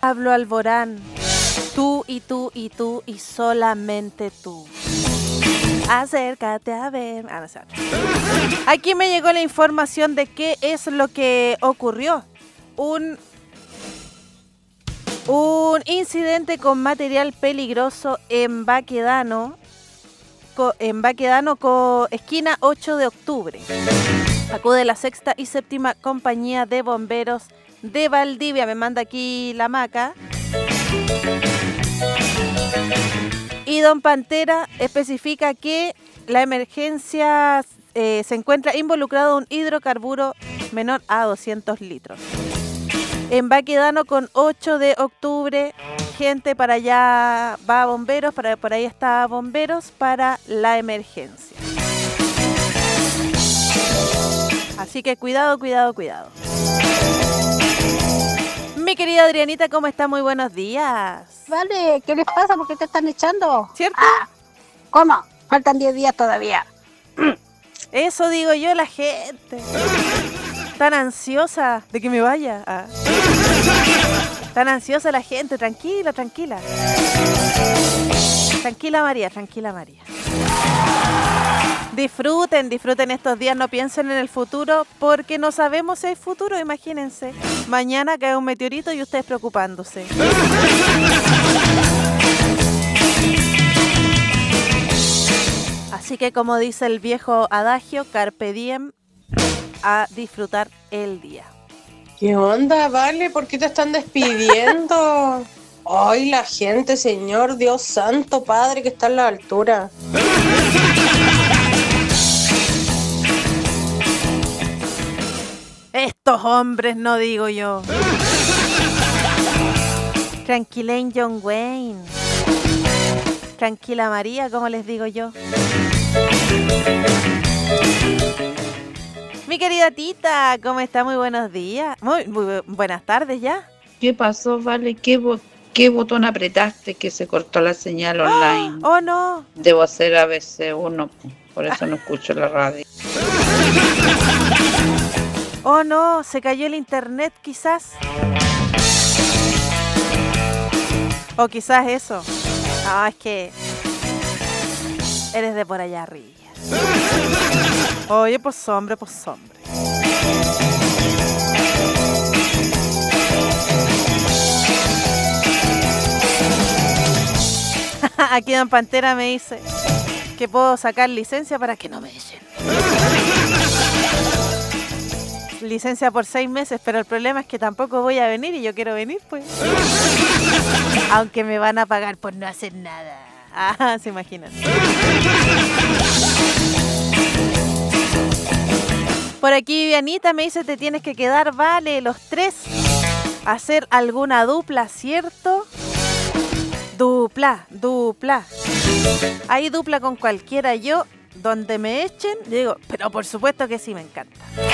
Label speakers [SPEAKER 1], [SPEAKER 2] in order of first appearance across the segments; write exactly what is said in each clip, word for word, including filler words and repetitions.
[SPEAKER 1] Pablo Alborán. Tú y tú y tú y solamente tú. Acércate a ver. Ah, no sé. Aquí me llegó la información de qué es lo que ocurrió. Un, un incidente con material peligroso en Baquedano, co, en Baquedano, co, esquina ocho de octubre. Acude la sexta y séptima compañía de bomberos de Valdivia. Me manda aquí la maca. Y don Pantera especifica que la emergencia eh, se encuentra involucrado un hidrocarburo menor a doscientos litros. En Baquedano con ocho de octubre, gente para allá va a bomberos, para, por ahí está bomberos para la emergencia. Así que cuidado, cuidado, cuidado. Mi querida Adrianita, ¿cómo está? Muy buenos días.
[SPEAKER 2] Vale, ¿qué les pasa? ¿Por qué te están echando?
[SPEAKER 1] ¿Cierto?
[SPEAKER 2] Ah, ¿cómo? Faltan diez días todavía.
[SPEAKER 1] Eso digo yo, la gente. Tan ansiosa de que me vaya. Ah. Tan ansiosa la gente. Tranquila, tranquila. Tranquila María, tranquila María. Disfruten, disfruten estos días, no piensen en el futuro, porque no sabemos si hay futuro, imagínense. Mañana cae un meteorito y ustedes preocupándose. Así que como dice el viejo adagio, carpe diem, a disfrutar el día.
[SPEAKER 3] ¿Qué onda, Vale? ¿Por qué te están despidiendo? Ay, la gente, Señor Dios Santo, Padre, que está en la altura.
[SPEAKER 1] Estos hombres, no digo yo. Tranquilen John Wayne. Tranquila María, como les digo yo. Mi querida Tita, ¿cómo está? Muy buenos días. Muy, muy buenas tardes ya.
[SPEAKER 4] ¿Qué pasó, Vale? ¿Qué, bo- qué botón apretaste que se cortó la señal online?
[SPEAKER 1] Oh, oh no.
[SPEAKER 4] Debo ser A B C uno, por eso no escucho la radio.
[SPEAKER 1] Oh no, se cayó el internet quizás. O quizás eso. No, es que eres de por allá arriba. Oye, pues hombre, pues hombre. Aquí don Pantera me dice que puedo sacar licencia para que no me echen. Licencia por seis meses, pero el problema es que tampoco voy a venir y yo quiero venir, pues. Aunque me van a pagar por no hacer nada. Ah, se imaginan. Por aquí Vivianita me dice, te tienes que quedar, Vale, los tres. Hacer alguna dupla, ¿cierto? Dupla, dupla. Ahí dupla con cualquiera yo. Donde me echen, digo, pero por supuesto que sí, me encanta.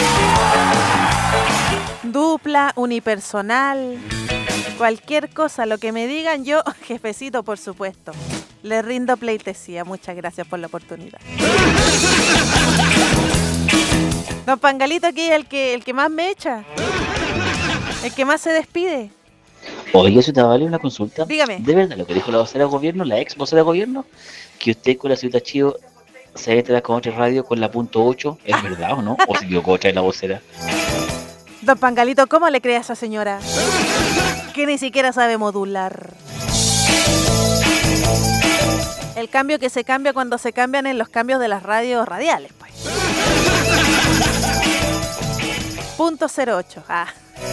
[SPEAKER 1] Dupla, unipersonal, cualquier cosa, lo que me digan yo, jefecito, por supuesto. Le rindo pleitesía, muchas gracias por la oportunidad. Don Pangalito aquí es el que, el que más me echa, el que más se despide.
[SPEAKER 5] Oye, eso te vale una consulta.
[SPEAKER 1] Dígame.
[SPEAKER 5] ¿De verdad lo que dijo la vocera de gobierno, la ex vocera de gobierno, que usted con la ciudad Chío se entra con otra radio con la punto ocho? ¿Es verdad o no? ¿O se equivocó otra vez la vocera?
[SPEAKER 1] Don Pangalito, ¿cómo le cree a esa señora? Que ni siquiera sabe modular. El cambio que se cambia cuando se cambian en los cambios de las radios radiales, pues. Punto cero ocho. Ah.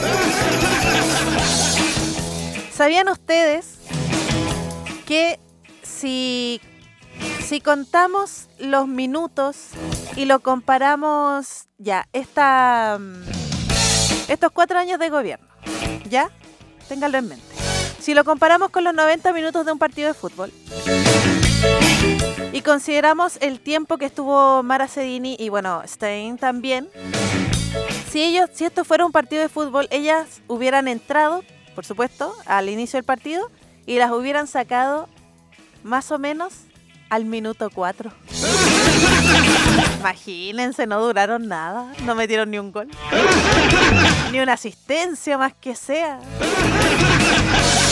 [SPEAKER 1] ¿Sabían ustedes que si... Si contamos los minutos y lo comparamos, ya, esta, estos cuatro años de gobierno, ya, ténganlo en mente. Si lo comparamos con los noventa minutos de un partido de fútbol y consideramos el tiempo que estuvo Mara Cedini y bueno, Stein también, si ellos, si esto fuera un partido de fútbol, ellas hubieran entrado, por supuesto, al inicio del partido y las hubieran sacado más o menos al minuto cuatro. Imagínense, no duraron nada. No metieron ni un gol. Ni una asistencia más que sea.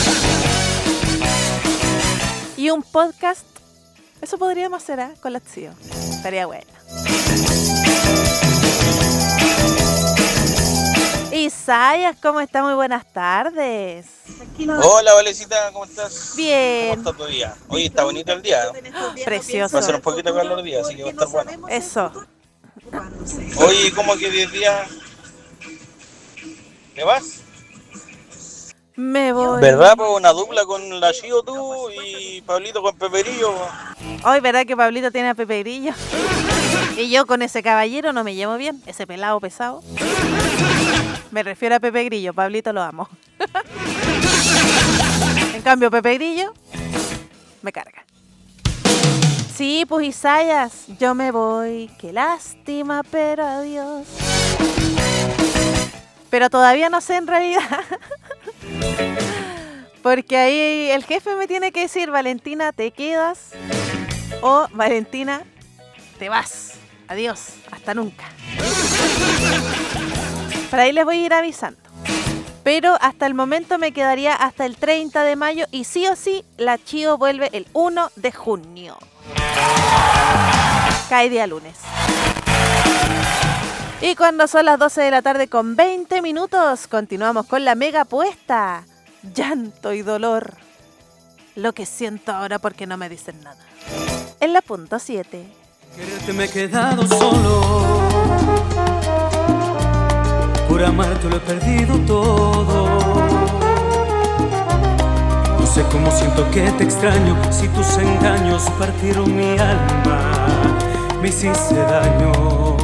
[SPEAKER 1] un podcast. Eso podríamos hacer, ¿eh? Con la acción. Estaría bueno. Isayas, ¿cómo está? Muy buenas tardes.
[SPEAKER 6] Hola, Valecita, ¿cómo estás?
[SPEAKER 1] Bien.
[SPEAKER 6] ¿Cómo está tu día? Hoy está bonito el día.
[SPEAKER 1] Precioso.
[SPEAKER 6] Va a ser un poquito calor el día, así que va a estar bueno.
[SPEAKER 1] Eso.
[SPEAKER 6] Oye, ¿cómo que diez días? ¿Te vas?
[SPEAKER 1] Me voy.
[SPEAKER 6] ¿Verdad? Pues una dupla con la Chio tú y Pablito con Peperillo.
[SPEAKER 1] Hoy, ¿verdad que Pablito tiene a Pepe Grillo? Y yo con ese caballero no me llevo bien. Ese pelado pesado. Me refiero a Pepe Grillo. Pablito lo amo. En cambio, Pepe Grillo me carga. Sí, pues Isayas, yo me voy. Qué lástima, pero adiós. Pero todavía no sé en realidad. Porque ahí el jefe me tiene que decir, Valentina, te quedas. O Valentina, te vas. Adiós. Hasta nunca. Por ahí les voy a ir avisando. Pero hasta el momento me quedaría hasta el treinta de mayo. Y sí o sí, la Chio vuelve el uno de junio. Cae día lunes. Y cuando son las doce de la tarde con veinte minutos, continuamos con la mega apuesta. Llanto y dolor. Lo que siento ahora porque no me dicen nada. En la punto siete.
[SPEAKER 7] Quererte me he quedado solo. Por amarte lo he perdido todo. No sé cómo siento que te extraño. Si tus engaños partieron mi alma, me hiciste daño.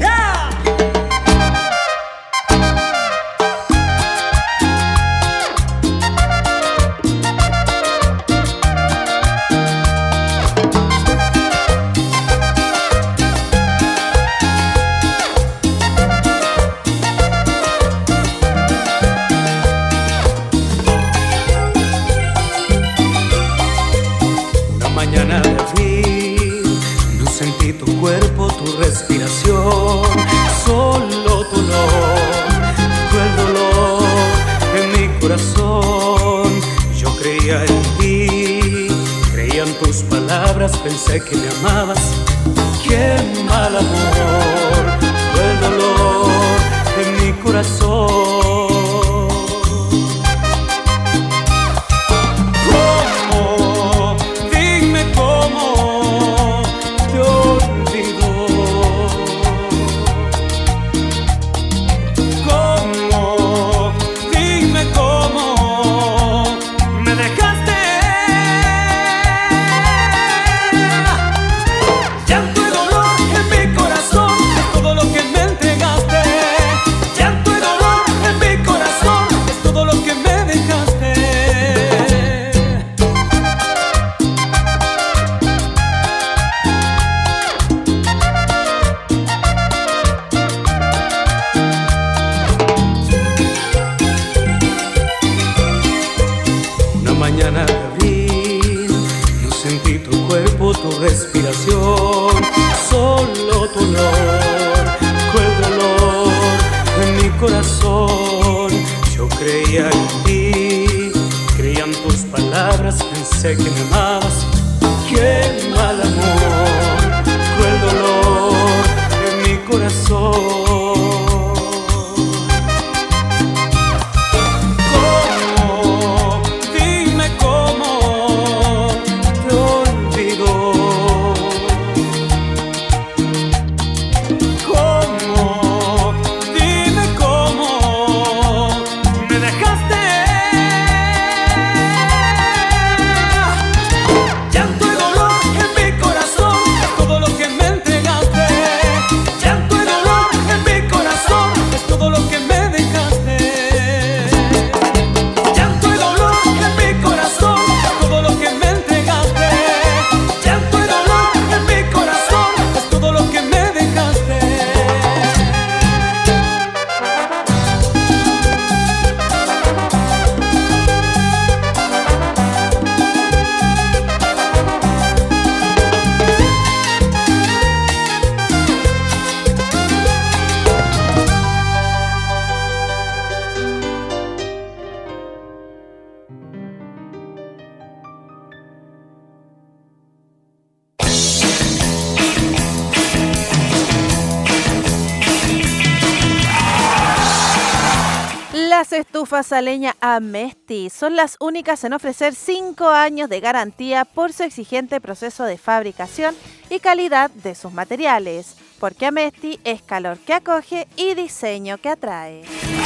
[SPEAKER 7] Respiración, solo tu olor, el dolor en mi corazón. Yo creía en ti, creía en tus palabras, pensé que me amabas. Qué mal amor, el dolor en mi corazón. ¿Cómo? Dime cómo te olvido. Respiración, solo tu olor, el dolor en mi corazón. Yo creía en ti, creía en tus palabras, pensé que me amabas. Qué mal amor, el dolor en mi corazón. Corazón.
[SPEAKER 1] Las estufas a leña Amesti son las únicas en ofrecer cinco años de garantía por su exigente proceso de fabricación y calidad de sus materiales, porque Amesti es calor que acoge y diseño que atrae.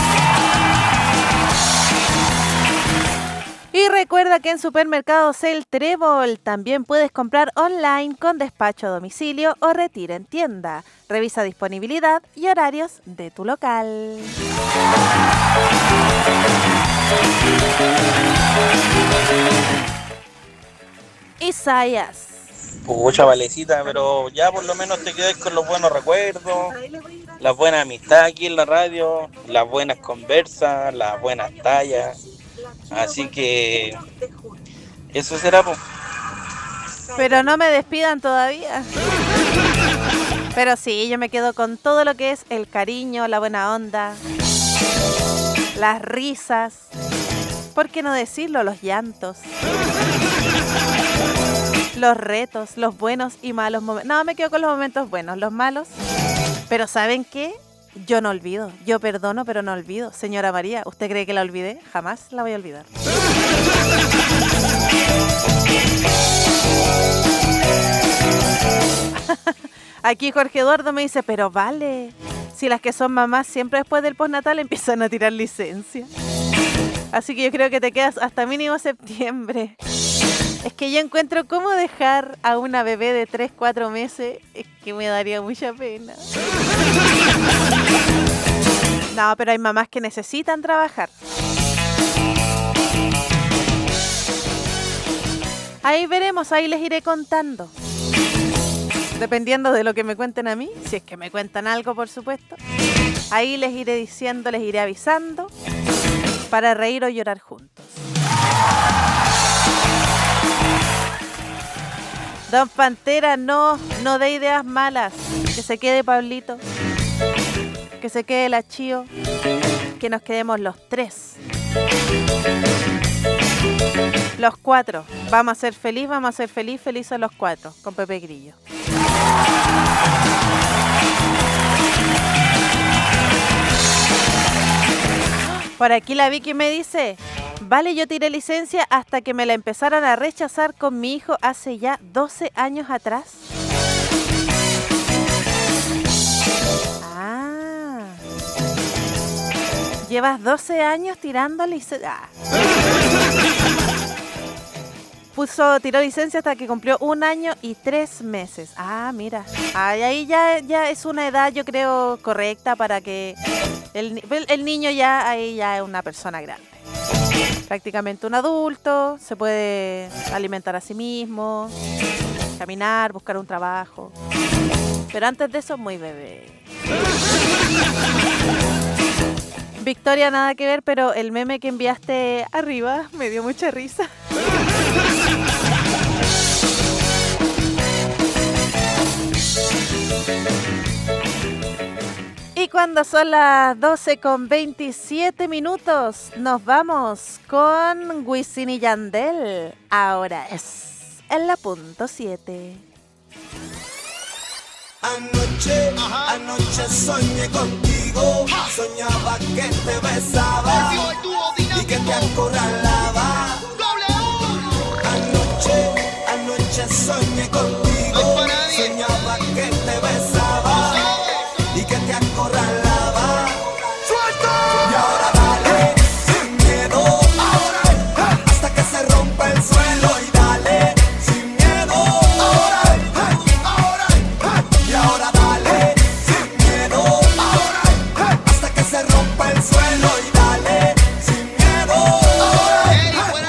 [SPEAKER 1] Y recuerda que en Supermercados El Trébol también puedes comprar online con despacho a domicilio o retiro en tienda. Revisa disponibilidad y horarios de tu local. Isaías.
[SPEAKER 6] Pucha, Valecita, pero ya por lo menos te quedas con los buenos recuerdos, las buenas amistades aquí en la radio, las buenas conversas, las buenas tallas. Así que eso será, po.
[SPEAKER 1] Pero no me despidan todavía. Pero sí, yo me quedo con todo lo que es el cariño, la buena onda, las risas, ¿por qué no decirlo? Los llantos, los retos, los buenos y malos momentos. No, me quedo con los momentos buenos, los malos. Pero ¿saben qué? Yo no olvido, yo perdono, pero no olvido. Señora María, ¿usted cree que la olvidé? Jamás la voy a olvidar. Aquí Jorge Eduardo me dice, pero vale, si las que son mamás siempre después del postnatal empiezan a tirar licencia. Así que yo creo que te quedas hasta mínimo septiembre. Es que yo encuentro cómo dejar a una bebé de tres, cuatro meses, es que me daría mucha pena. No, pero hay mamás que necesitan trabajar. Ahí veremos, ahí les iré contando. Dependiendo de lo que me cuenten a mí, si es que me cuentan algo, por supuesto. Ahí les iré diciendo, les iré avisando, para reír o llorar juntos. Don Pantera, no, no dé ideas malas. Que se quede Pablito. Que se quede la Chío. Que nos quedemos los tres. Los cuatro. Vamos a ser feliz, vamos a ser feliz, felices los cuatro. Con Pepe Grillo. Por aquí la Vicky me dice... Vale, yo tiré licencia hasta que me la empezaron a rechazar con mi hijo hace ya doce años atrás. Ah. Llevas doce años tirando licencia. Ah. Puso, tiró licencia hasta que cumplió un año y tres meses. Ah, mira. Ay, ahí ya, ya es una edad, yo creo, correcta para que el, el, el niño ya, ahí ya es una persona grande. Prácticamente un adulto, se puede alimentar a sí mismo, caminar, buscar un trabajo. Pero antes de eso, muy bebé. Victoria, nada que ver, pero el meme que enviaste arriba me dio mucha risa. Y cuando son las doce con veintisiete minutos, nos vamos con Wisin y Yandel. Ahora es en la punto siete.
[SPEAKER 8] Anoche, ajá, anoche soñé contigo. Soñaba que te besaba y que te acorralaba. Anoche, anoche soñé contigo. Soñaba que te besaba y que te acorralaba. ¡Suelta! Y ahora dale, sin miedo, ahora, hasta que se rompa el suelo. Y dale, sin miedo, ahora, ahora, y ahora dale, sin miedo, ahora, hasta que se rompa el suelo. Y dale, sin miedo, ahora,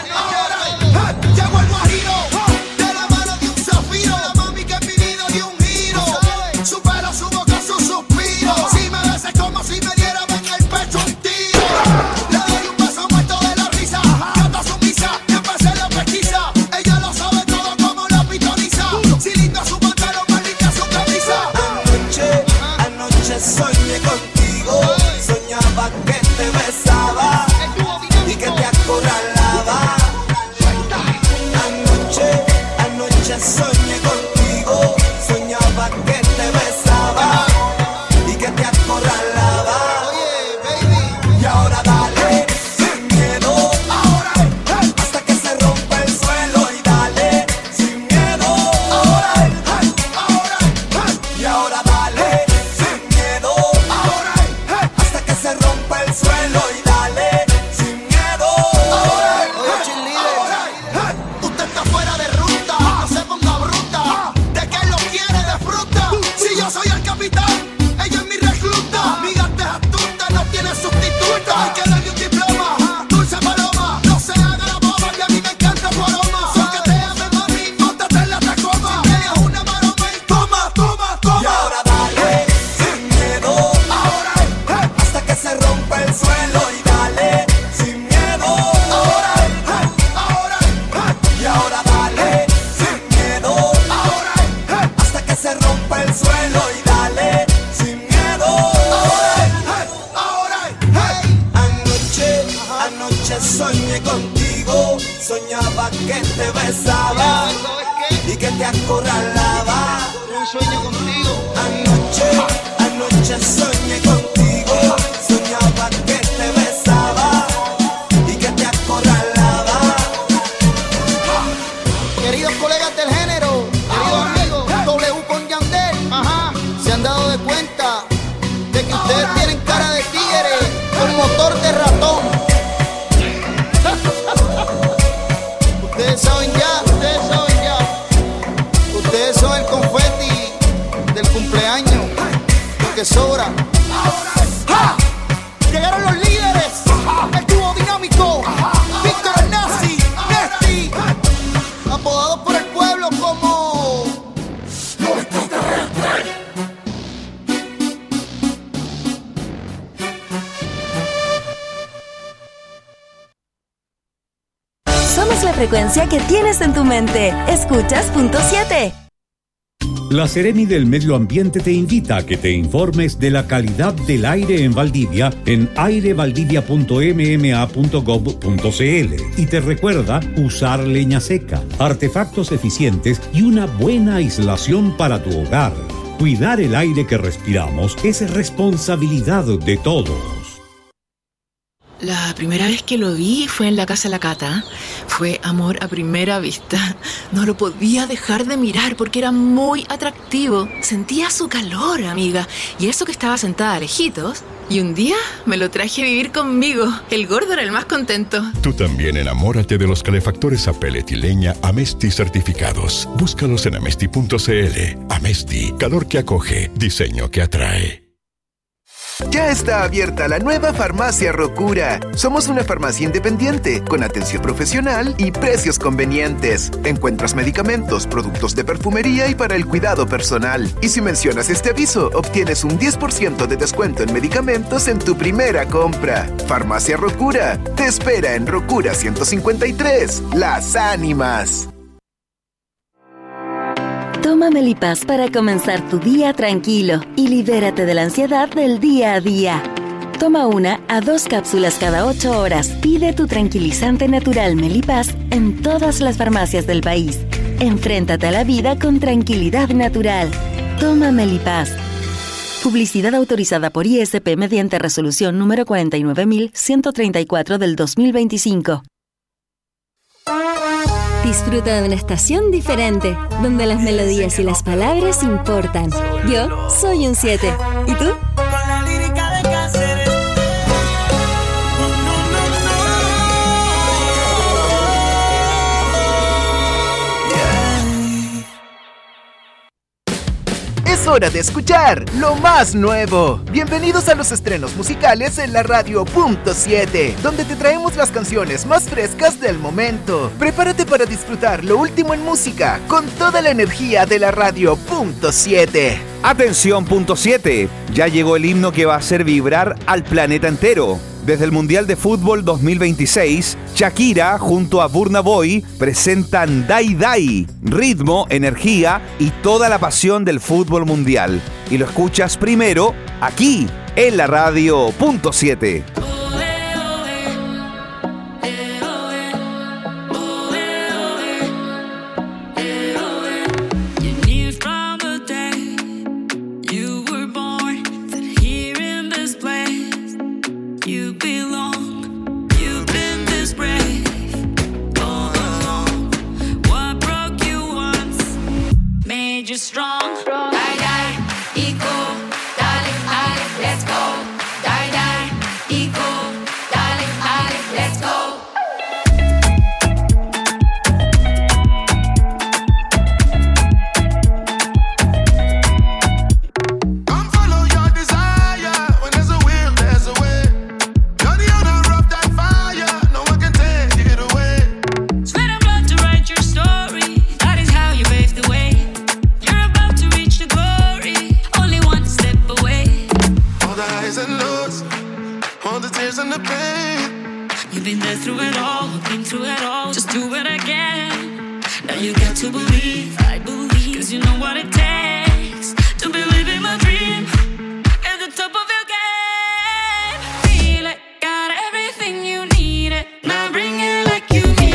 [SPEAKER 8] contigo. Soñaba que te besaba y que te acorralaba. Un sueño contigo. Anoche, anoche soñé contigo. Soñaba que te besaba y que te acorralaba.
[SPEAKER 9] Queridos colegas del género, queridos amigos, W con Yandel, ajá, se han dado de cuenta de que ustedes tienen cara de tigre con motor de ratón. Ustedes saben ya, ustedes saben ya. Ustedes son el confeti del cumpleaños, porque sobra. ¡Ja! Llegaron los líderes, el dúo dinámico, Víctor Nazi, Nesty, apodados por el pueblo como los extraterrestres.
[SPEAKER 10] Somos la frecuencia que tienes en tu mente. Escuchas punto siete.
[SPEAKER 11] La Seremi del Medio Ambiente te invita a que te informes de la calidad del aire en Valdivia en aire valdivia punto m m a punto gov punto c l y te recuerda usar leña seca, artefactos eficientes y una buena aislación para tu hogar. Cuidar el aire que respiramos es responsabilidad de todos.
[SPEAKER 12] La primera vez que lo vi fue en la casa de la Cata. Fue amor a primera vista. No lo podía dejar de mirar porque era muy atractivo. Sentía su calor, amiga. Y eso que estaba sentada a lejitos. Y un día me lo traje a vivir conmigo. El gordo era el más contento.
[SPEAKER 13] Tú también enamórate de los calefactores a pellet y leña Amesti certificados. Búscalos en amesti punto c l. Amesti, calor que acoge, diseño que atrae.
[SPEAKER 14] Ya está abierta la nueva Farmacia Rocura. Somos una farmacia independiente, con atención profesional y precios convenientes. Encuentras medicamentos, productos de perfumería y para el cuidado personal. Y si mencionas este aviso, obtienes un diez por ciento de descuento en medicamentos en tu primera compra. Farmacia Rocura te espera en Rocura ciento cincuenta y tres, Las Ánimas.
[SPEAKER 10] Toma Melipaz para comenzar tu día tranquilo y libérate de la ansiedad del día a día. Toma una a dos cápsulas cada ocho horas. Pide tu tranquilizante natural Melipaz en todas las farmacias del país. Enfréntate a la vida con tranquilidad natural. Toma Melipaz. Publicidad autorizada por I S P mediante resolución número cuarenta y nueve mil ciento treinta y cuatro del dos mil veinticinco.
[SPEAKER 15] Disfruta de una estación diferente, donde las melodías y las palabras importan. Yo soy un siete. ¿Y tú?
[SPEAKER 8] Con la lírica de Cáceres.
[SPEAKER 14] Es hora de escuchar lo más nuevo. Bienvenidos a los estrenos musicales en la radio punto siete, donde te traemos las canciones más frescas del momento. Prepárate para disfrutar lo último en música con toda la energía de la radio punto siete.
[SPEAKER 16] Atención punto siete, ya llegó el himno que va a hacer vibrar al planeta entero. Desde el Mundial de Fútbol dos mil veintiséis, Shakira junto a Burna Boy presentan Dai Dai, ritmo, energía y toda la pasión del fútbol mundial. Y lo escuchas primero aquí en la radio punto siete.
[SPEAKER 17] Strong, die, die, equal, darling, I, let's go, die, die, equal, darling, I, let's go.
[SPEAKER 8] Come follow your desire. When there's a will, there's a way. You're the owner of that fire. No one can take it away.
[SPEAKER 17] Sweat and blood to write your story. That is how you pave the way.
[SPEAKER 8] And lows, all the tears and the pain.
[SPEAKER 17] You've been there through it all, been through it all. Just do it again. Now you got to believe, I believe, cause you know what it takes to believe in my dream. At the top of your game, feel it, got everything you need it. Now bring it like you need it.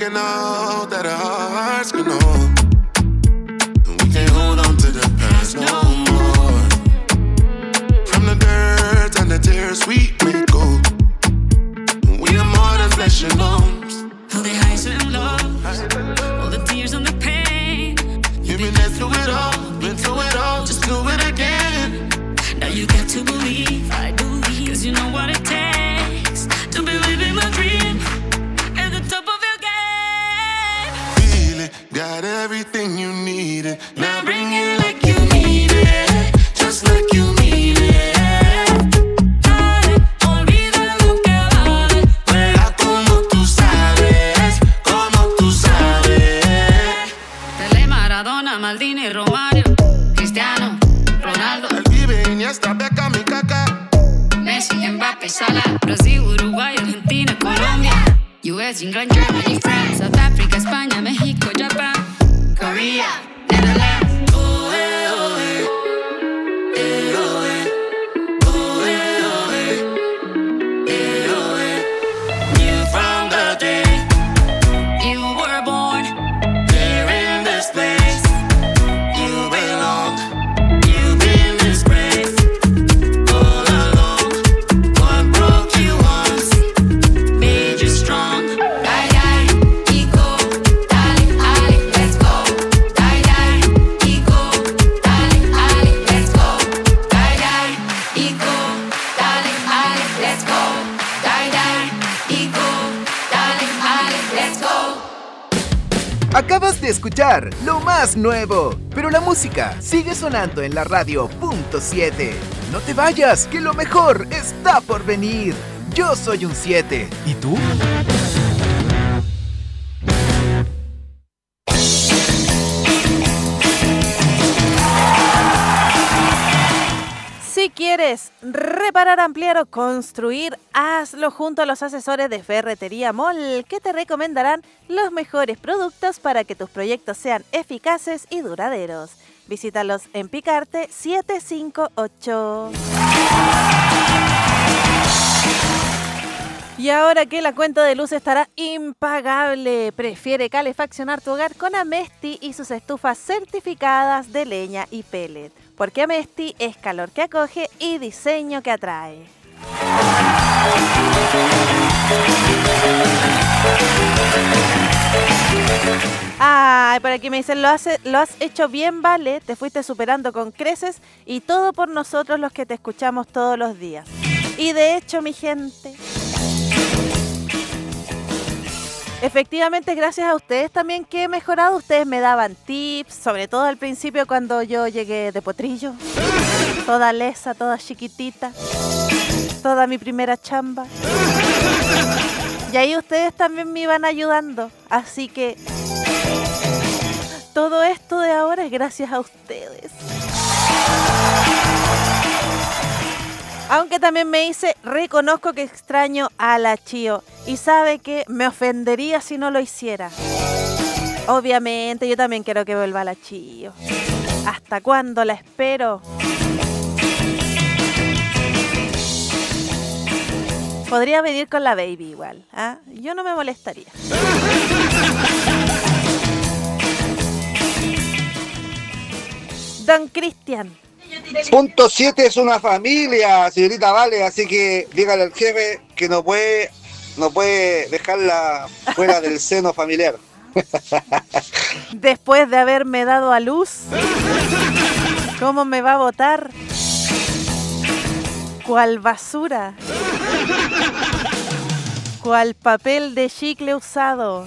[SPEAKER 18] making all that our hearts can hold. And we can't hold on to the past no more. From the dirt and the tears we may go. We are more than flesh and bones.
[SPEAKER 17] All the highs and lows, all the tears and the pain.
[SPEAKER 18] You've been there through it all, been through it all, just do it again.
[SPEAKER 17] Now you got to believe, I believe, cause you know what it takes to believe in my dream. At the top of your game.
[SPEAKER 18] Feel it, got everything you needed.
[SPEAKER 17] Now bring it like you need it, just like you need it. Dale, olvida lo que vale.
[SPEAKER 18] Juega como tú sabes, como tú sabes.
[SPEAKER 17] Pelé, Maradona, Maldini, Romario, Cristiano, Ronaldo,
[SPEAKER 18] Iniesta, Beckham y Kaká,
[SPEAKER 17] Messi, Mbappé, Salah, Brasil, Uruguay, Argentina, Colombia, U S, England, Germany, France, South Africa, España, México, Japan, Korea, Netherlands. Oh, eh, oh, eh. Eh, oh, eh. Oh, eh, oh, eh. Eh, oh, eh. Knew from the day you were born here in this place. You belong. You've been disgraced all along. What broke you once made you strong. Die, die, ego, dale, ale, let's go. Die, die, ego, dale, ale, let's go. Die, die, ego, dale, ale, let's go. Die, die, ego, dale, ale, let's go.
[SPEAKER 14] Acabas de escuchar lo más nuevo, pero la música sigue sonando en la radio punto siete. No te vayas, que lo mejor está por venir. Yo soy un siete. ¿Y tú?
[SPEAKER 1] Si quieres reparar, ampliar o construir, hazlo junto a los asesores de Ferretería Mall, que te recomendarán los mejores productos para que tus proyectos sean eficaces y duraderos. Visítalos en Picarte setecientos cincuenta y ocho. Y ahora que la cuenta de luz estará impagable, prefiere calefaccionar tu hogar con Amesti y sus estufas certificadas de leña y pellet. Porque Amesti es calor que acoge y diseño que atrae. Ay, por aquí me dicen, lo, hace, lo has hecho bien, vale, te fuiste superando con creces y todo por nosotros los que te escuchamos todos los días. Y de hecho, mi gente, efectivamente, gracias a ustedes también que he mejorado. Ustedes me daban tips, sobre todo al principio cuando yo llegué de Potrillo. Toda lesa, toda chiquitita. Toda mi primera chamba. Y ahí ustedes también me iban ayudando. Así que todo esto de ahora es gracias a ustedes. Aunque también me dice, reconozco que extraño a la Chío. Y sabe que me ofendería si no lo hiciera. Obviamente, yo también quiero que vuelva la Chío. ¿Hasta cuándo la espero? Podría venir con la baby igual, ¿ah? Yo no me molestaría. Don Cristian.
[SPEAKER 19] Punto siete es una familia, señorita Vale, así que dígale al jefe que no puede, no puede dejarla fuera del seno familiar.
[SPEAKER 1] Después de haberme dado a luz, ¿cómo me va a botar? ¿Cuál basura? ¿Cuál papel de chicle usado?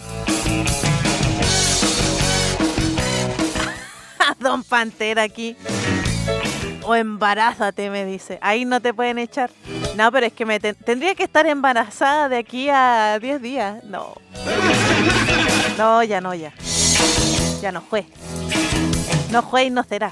[SPEAKER 1] Don Pantera aquí. O embarázate, me dice. Ahí no te pueden echar. No, pero es que me ten- tendría que estar embarazada de aquí a diez días. No. No, ya no, ya. Ya no fue. No fue y no será.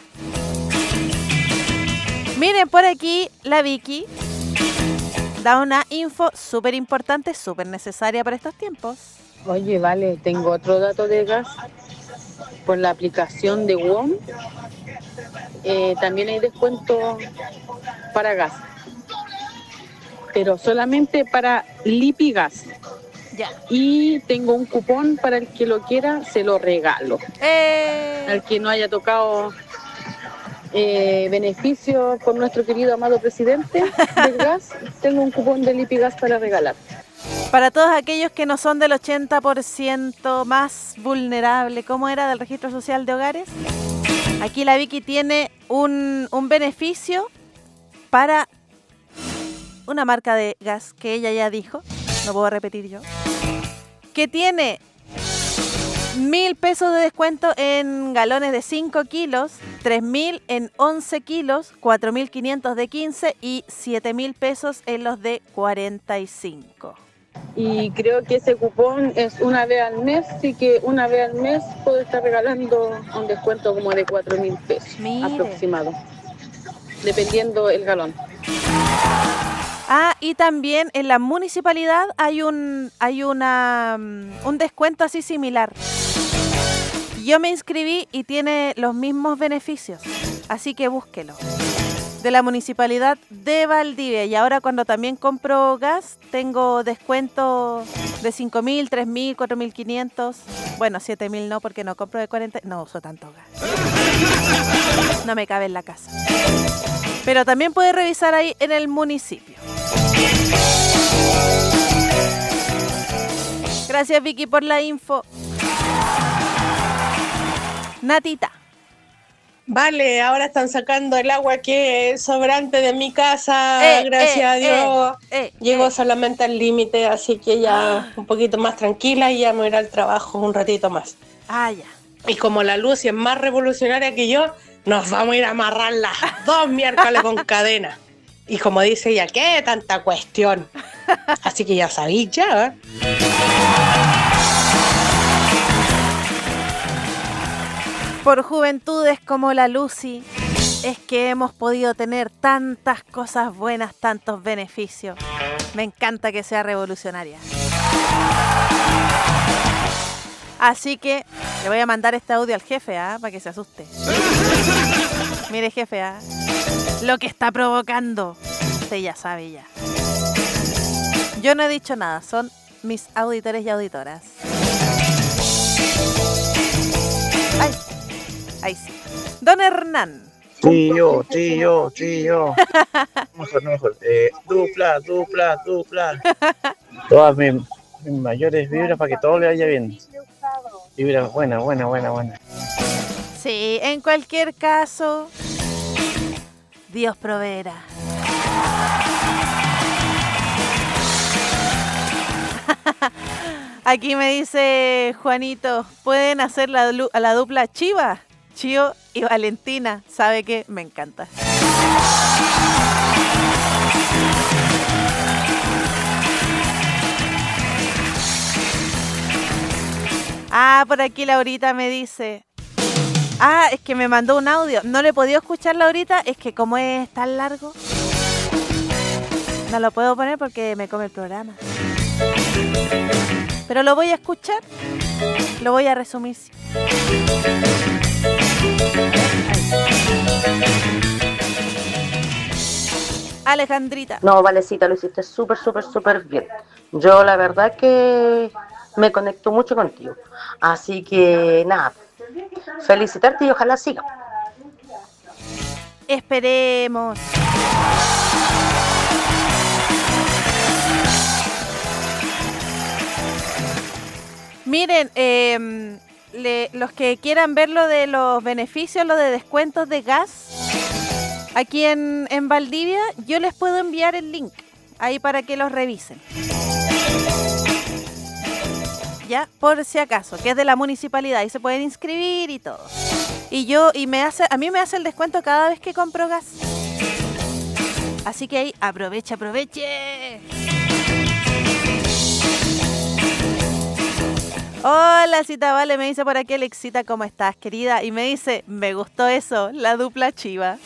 [SPEAKER 1] Miren, por aquí la Vicky da una info súper importante, súper necesaria para estos tiempos.
[SPEAKER 20] Oye, vale, tengo otro dato de gas. Por la aplicación de W O M, eh, también hay descuento para gas. Pero solamente para Lipigas.
[SPEAKER 1] Ya.
[SPEAKER 20] Y tengo un cupón para el que lo quiera, se lo regalo.
[SPEAKER 1] Eh.
[SPEAKER 20] Al que no haya tocado eh, beneficio con nuestro querido amado presidente del gas, tengo un cupón de Lipigas para regalar.
[SPEAKER 1] Para todos aquellos que no son del ochenta por ciento más vulnerable, ¿cómo era? Del registro social de hogares. Aquí la Vicky tiene un, un beneficio para una marca de gas que ella ya dijo, no puedo repetir yo, que tiene mil pesos de descuento en galones de cinco kilos, tres mil en once kilos, cuatro mil quinientos de quince y siete mil pesos en los de cuarenta y cinco.
[SPEAKER 20] Y creo que ese cupón es una vez al mes, así que una vez al mes puedo estar regalando un descuento como de cuatro mil pesos. Mire. Aproximado, dependiendo el galón.
[SPEAKER 1] Ah, y también en la municipalidad hay un hay una un descuento así similar. Yo me inscribí y tiene los mismos beneficios, así que búsquelo. De la municipalidad de Valdivia. Y ahora cuando también compro gas, tengo descuento de cinco mil, tres mil, cuatro mil quinientos. Bueno, siete mil no, porque no compro de cuarenta. No uso tanto gas. No me cabe en la casa. Pero también puede revisar ahí en el municipio. Gracias, Vicky, por la info. Natita.
[SPEAKER 3] Vale, ahora están sacando el agua que es sobrante de mi casa,
[SPEAKER 1] eh,
[SPEAKER 3] gracias
[SPEAKER 1] eh,
[SPEAKER 3] a Dios.
[SPEAKER 1] Eh, eh,
[SPEAKER 3] Llego
[SPEAKER 1] eh.
[SPEAKER 3] solamente al límite, así que ya un poquito más tranquila y ya me voy a ir al trabajo un ratito más.
[SPEAKER 1] Ah, ya.
[SPEAKER 3] Y como la Lucy es más revolucionaria que yo, nos vamos a ir a amarrar las dos miércoles con cadena. Y como dice ella, ¿qué tanta cuestión? Así que ya sabéis ya, ¿eh?
[SPEAKER 1] Por juventudes como la Lucy, es que hemos podido tener tantas cosas buenas, tantos beneficios. Me encanta que sea revolucionaria. Así que le voy a mandar este audio al jefe, ¿ah? Para que se asuste. Mire, jefe, ¿ah? Lo que está provocando. Usted ya sabe ya. Yo no he dicho nada, son mis auditores y auditoras. ¡Ay! Ahí sí. Don Hernán.
[SPEAKER 21] Tío, tío, tío. Mejor, mejor. Eh, dupla, dupla, dupla. Todas mis, mis mayores vibras para que todo le vaya bien. Vibras buena, buena, buena, buena.
[SPEAKER 1] Sí, en cualquier caso, Dios proveerá. Aquí me dice Juanito, ¿pueden hacer la, la dupla Chiva? Chío y Valentina, ¿sabe qué? Me encanta. Ah, por aquí Laurita me dice. Ah, es que me mandó un audio. No le he podido escuchar Laurita, es que como es tan largo, no lo puedo poner porque me come el programa. Pero lo voy a escuchar, lo voy a resumir. Alejandrita.
[SPEAKER 22] No, Valecita, lo hiciste súper, súper, súper bien. Yo la verdad que me conecto mucho contigo. Así que nada, felicitarte y ojalá siga.
[SPEAKER 1] Esperemos. Miren, eh, le, los que quieran ver lo de los beneficios, lo de descuentos de gas, aquí en, en Valdivia, yo les puedo enviar el link ahí para que los revisen. Ya, por si acaso, que es de la municipalidad y se pueden inscribir y todo. Y yo, y me hace, a mí me hace el descuento cada vez que compro gas. Así que ahí, aproveche, aproveche. Hola, Cita Vale, me dice por aquí Alexita, ¿cómo estás, querida? Y me dice, me gustó eso, la dupla Chiva.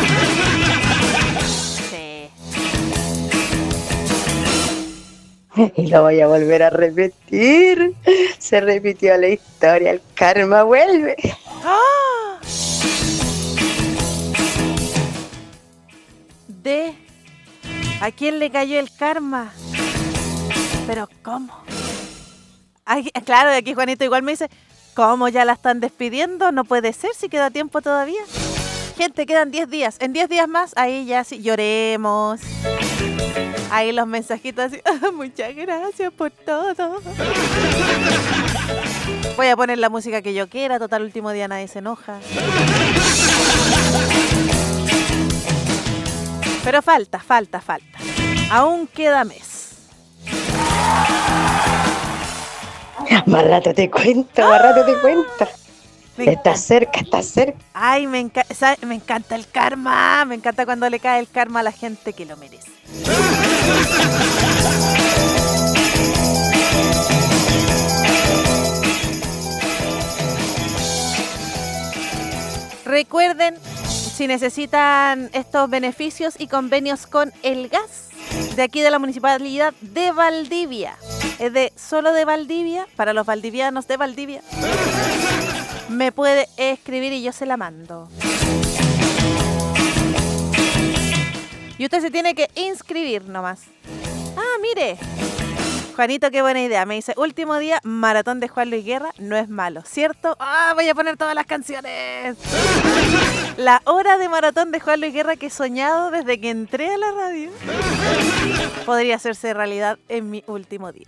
[SPEAKER 1] Sí.
[SPEAKER 22] Y lo voy a volver a repetir. Se repitió la historia, el karma vuelve.
[SPEAKER 1] ¡Ah! De ¿a quién le cayó el karma? Pero ¿cómo? Ay, claro, y aquí Juanito igual me dice, ¿cómo ya la están despidiendo? No puede ser, si queda tiempo todavía. Gente, quedan diez días. En diez días más, ahí ya sí, lloremos. Ahí los mensajitos así, muchas gracias por todo. Voy a poner la música que yo quiera, total, último día nadie se enoja. Pero falta, falta, falta. Aún queda mes.
[SPEAKER 22] Más rato te cuento, más rato te cuento. Está cerca, está cerca.
[SPEAKER 1] Ay, me, enca ¿sabe? me encanta el karma. Me encanta cuando le cae el karma a la gente que lo merece. Recuerden, si necesitan estos beneficios y convenios con el gas de aquí de la Municipalidad de Valdivia, es de solo de Valdivia, para los valdivianos de Valdivia, me puede escribir y yo se la mando. Y usted se tiene que inscribir nomás. Ah, mire. Juanito, qué buena idea. Me dice, último día, maratón de Juan Luis Guerra, no es malo, ¿cierto? Ah, voy a poner todas las canciones. La hora de maratón de Juan Luis Guerra que he soñado desde que entré a la radio podría hacerse realidad en mi último día.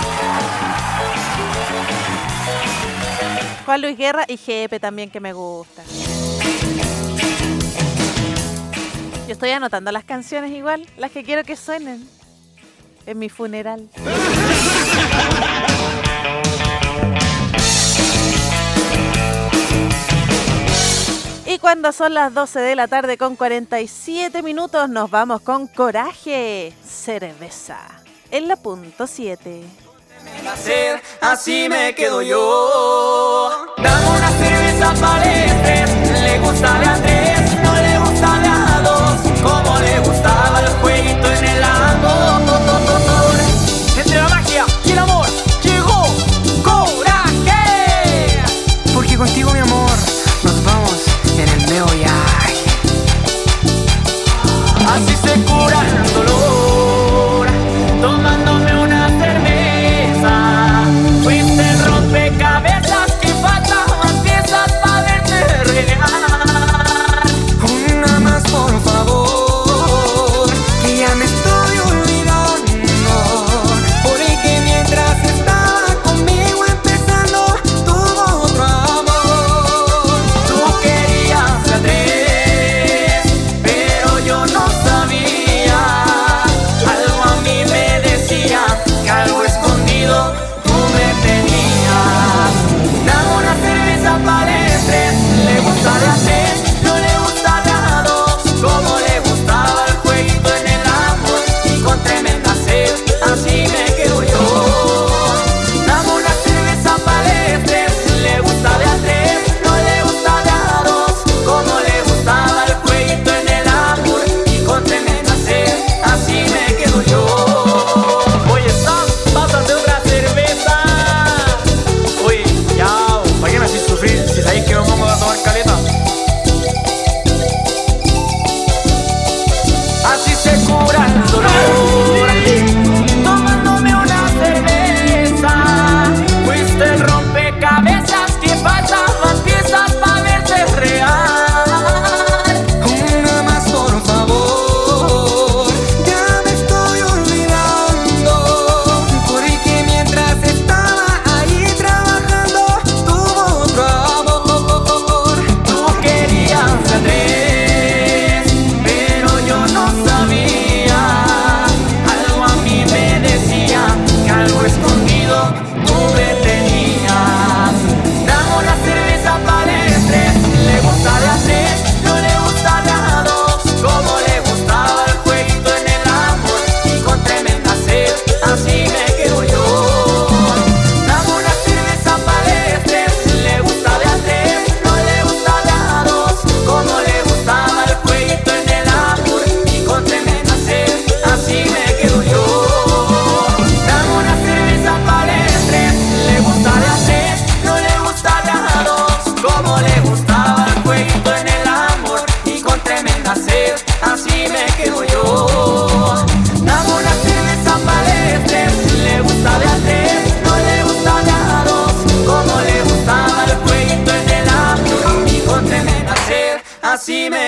[SPEAKER 1] Juan Luis Guerra y Jepe también, que me gusta. Yo estoy anotando las canciones igual, las que quiero que suenen en mi funeral. Y cuando son las doce de la tarde con cuarenta y siete minutos, nos vamos con Coraje, cerveza, en la punto siete.
[SPEAKER 8] Así me quedo yo. Dame una cerveza palestres. Le gusta de Andrés, no le gusta de a dos. Como le gustaba el jueguito en el amor. Entre la magia y el amor llegó Coraje. Porque contigo, mi amor, nos vamos en el meo viaje. Así se cura el dolor, tomándome una cerveza. Fuiste el rompecabezas que faltaban piezas para verte real.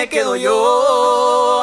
[SPEAKER 8] quedo yo.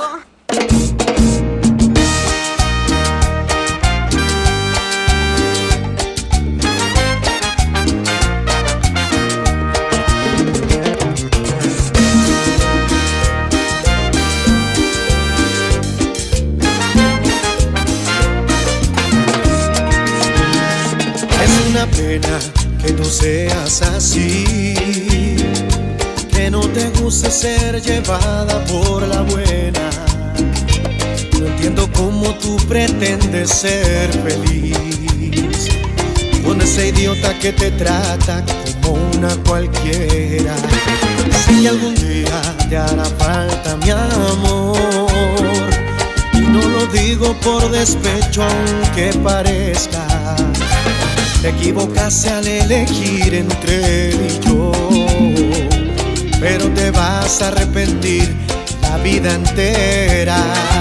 [SPEAKER 2] Es una pena que tú seas así, que no te guste ser llevada por la buena. No entiendo cómo tú pretendes ser feliz con ese idiota que te trata como una cualquiera. Si algún día te hará falta mi amor, y no lo digo por despecho aunque parezca, te equivocaste al elegir entre él y yo, pero te vas a arrepentir la vida entera.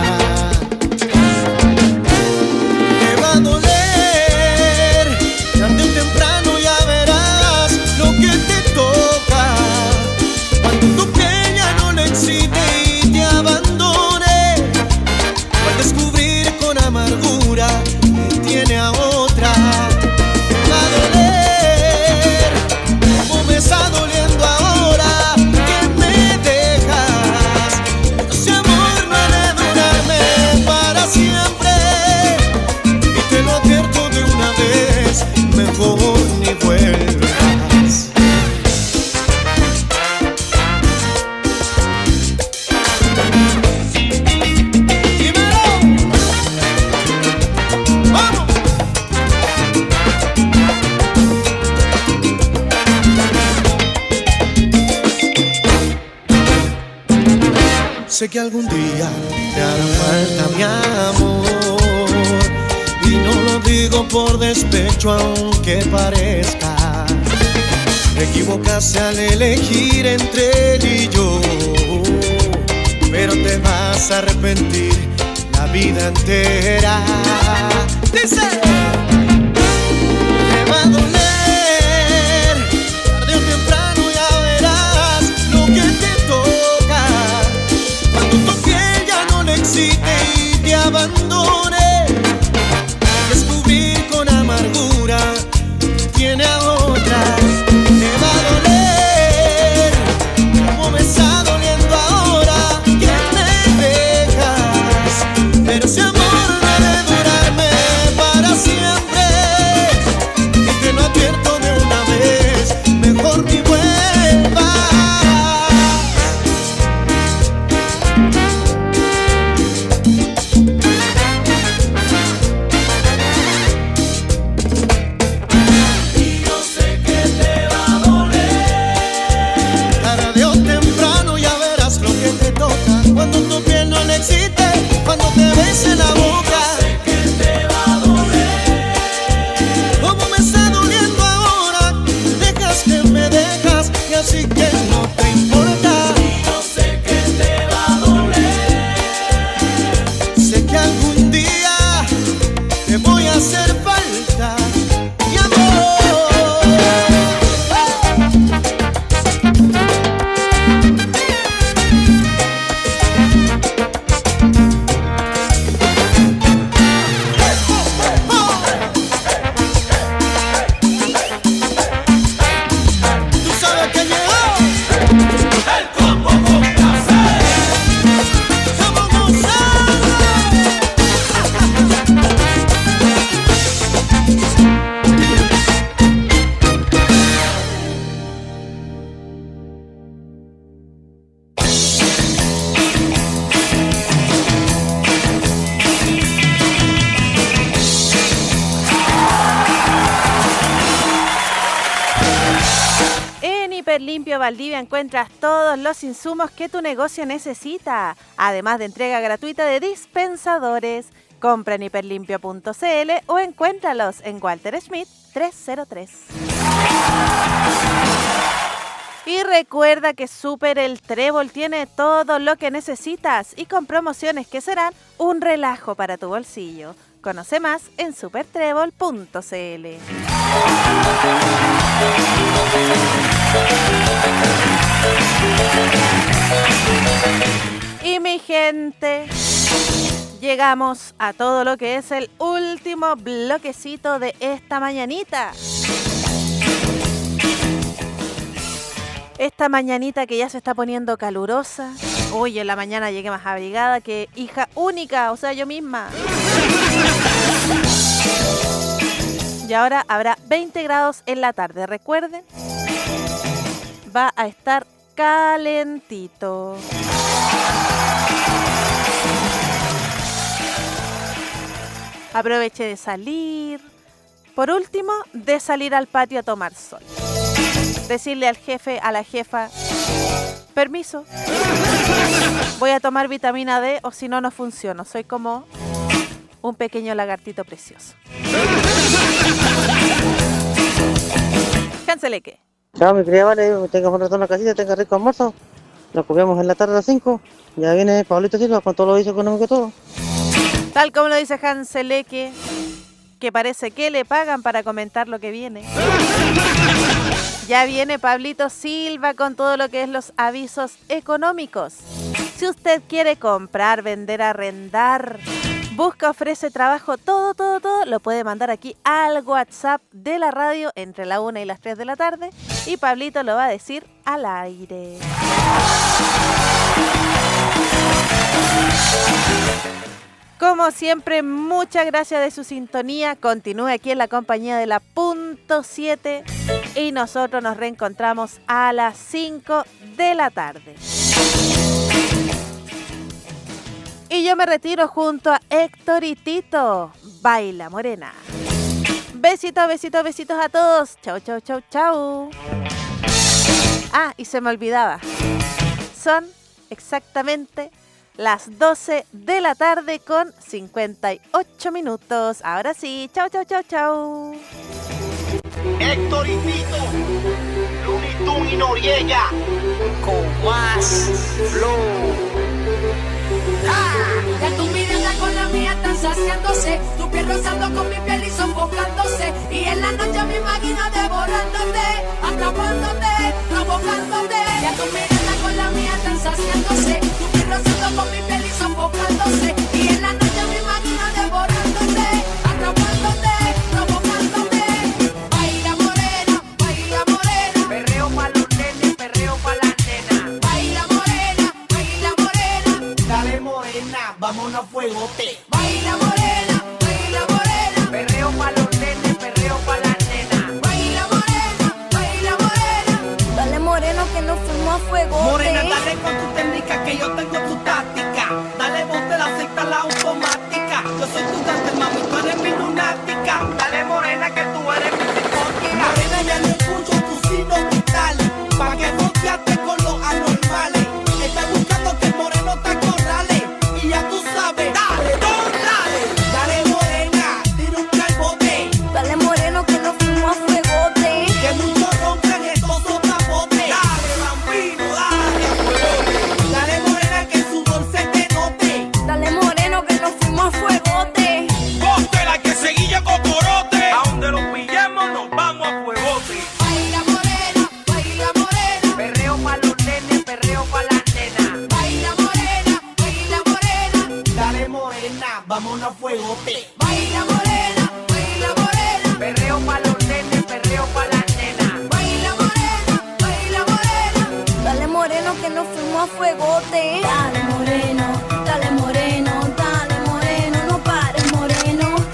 [SPEAKER 2] Te va a doler, tarde o temprano ya verás lo que te toca, cuando tu piel ya no le excite y te abandone, o al descubrir con amargura que tiene a otra. Está doliendo ahora que me dejas. Ese amor no ha de durarme para siempre, y te lo advierto de una vez, mejor ni vuelvas. Dímelo. Vamos. Sé que algún día te hará falta mi amor, y no lo digo por despecho aunque parezca. Te equivocaste al elegir entre él y yo, pero te vas a arrepentir la vida entera. Dice, te va a doler, tarde o temprano ya verás lo que te toca, cuando tu piel ya no le excite y te abandone, descubrir con amargura que tiene a otra. Te va a doler, como me está doliendo ahora que me dejas, pero ese amor no ha de durarme para siempre, y te lo advierto de una vez, mejor ni vuelvas. Cuando tu piel no le excite, cuando te bese la boca, sé que te va a doler. Como me está doliendo ahora, dejas que me dejas, y así que no te importa. Y yo sé que te va a doler. Sé que algún día te voy a hacer falta, mi amor.
[SPEAKER 1] Limpio Valdivia encuentras todos los insumos que tu negocio necesita, además de entrega gratuita de dispensadores. Compra en hiperlimpio punto c l o encuéntralos en Walter Schmidt trescientos tres. Y recuerda que Super El Trébol tiene todo lo que necesitas y con promociones que serán un relajo para tu bolsillo. Conoce más en super trébol punto c l. Y mi gente, llegamos a todo lo que es el último bloquecito de esta mañanita. Esta mañanita que ya se está poniendo calurosa. Hoy en la mañana llegué más abrigada que hija única, o sea, yo misma. Y ahora habrá veinte grados en la tarde. Recuerden, va a estar calentito. Aproveche de salir. Por último, de salir al patio a tomar sol. Decirle al jefe, a la jefa, permiso, voy a tomar vitamina D o si no, no funciono. Soy como un pequeño lagartito precioso. Canceleque.
[SPEAKER 4] Chao, mi querida Vale, tenga un rato en la casita, tenga rico almuerzo. Nos comemos en la tarde a las cinco. Ya viene Pablito Silva con todo lo dice económico y todo.
[SPEAKER 1] Tal como lo dice Hanseleque, que parece que le pagan para comentar lo que viene. Ya viene Pablito Silva con todo lo que es los avisos económicos. Si usted quiere comprar, vender, arrendar, busca, ofrece trabajo, todo, todo, todo, lo puede mandar aquí al WhatsApp de la radio entre la una y las tres de la tarde y Pablito lo va a decir al aire. Como siempre, muchas gracias de su sintonía. Continúe aquí en la compañía de la punto siete y nosotros nos reencontramos a las cinco de la tarde. Y yo me retiro junto a Héctor y Tito. Baila Morena. Besitos, besitos, besitos a todos. Chau, chau, chau, chau. Ah, y se me olvidaba. Son exactamente las doce de la tarde con cincuenta y ocho minutos. Ahora sí, chau, chau, chau, chau.
[SPEAKER 9] Héctor y Tito, Looney Tunes y Noriega, con más flow.
[SPEAKER 5] Ya tu mirada con la mía están saciándose, tu piel rozando con mi piel y sofocándose, y en la noche me imagino devorándote, atrapándote, provocándote. Ya tu mirada con la mía están saciándose, tu piel rozando con mi piel y sofocándose, y en la noche me imagino devorándote, atrapándote, provocándote. Baila morena, baila morena, perreo pa' los nenes, perreo pa' las nenas. Baila morena, baila morena,
[SPEAKER 9] Dale morena, vámonos a fuegote.
[SPEAKER 5] baila morena, baila morena,
[SPEAKER 9] Perreo pa' los nenes, perreo pa' las nenas.
[SPEAKER 5] baila morena, baila morena.
[SPEAKER 23] Dale moreno que nos fuimos a fuego.
[SPEAKER 9] Morena, dale con tu técnica que yo tengo tu táctica. Dale vos te la acepta la automática. Yo soy tu dante, mami, tú eres mi lunática.